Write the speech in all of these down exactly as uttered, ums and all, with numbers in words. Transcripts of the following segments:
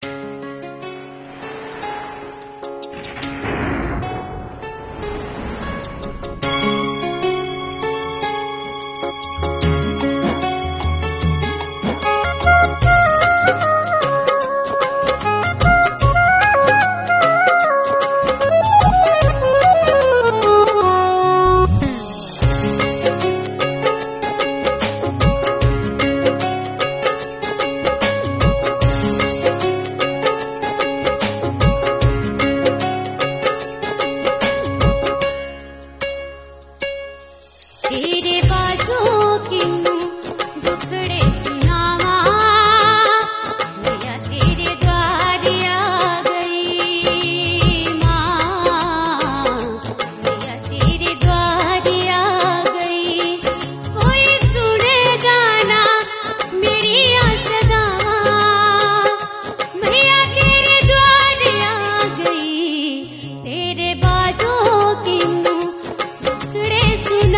तेरे बाजों की दुखड़े सुनावा मैया तेरे द्वार आ गई माँ, मैया तेरे द्वार आ गई। कोई सुनेगा ना मेरी आसगावा, मैया तेरे द्वार आ गई। तेरे बाजों की दुखड़े सुना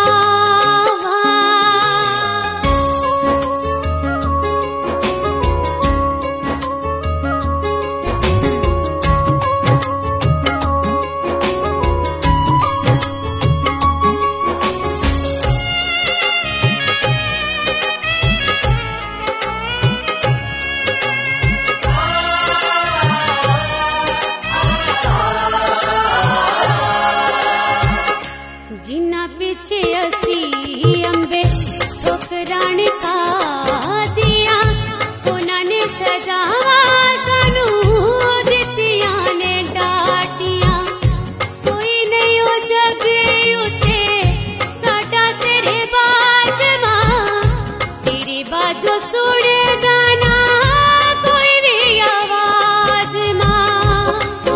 जिन्ना पीछे असी अंबे ठोकराण का दिया उन्होंने सजावा सानू दितिया ने डाटिया। कोई नहीं हो जगे उते साडा तेरे बाज मां, तेरे बाजो सुने गाना कोई भी आवाज मां।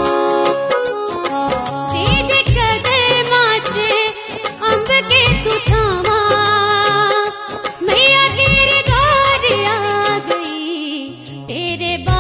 तेरे कदम माचे अंब के तू थावा मैया तेरे द्वार आ गई। तेरे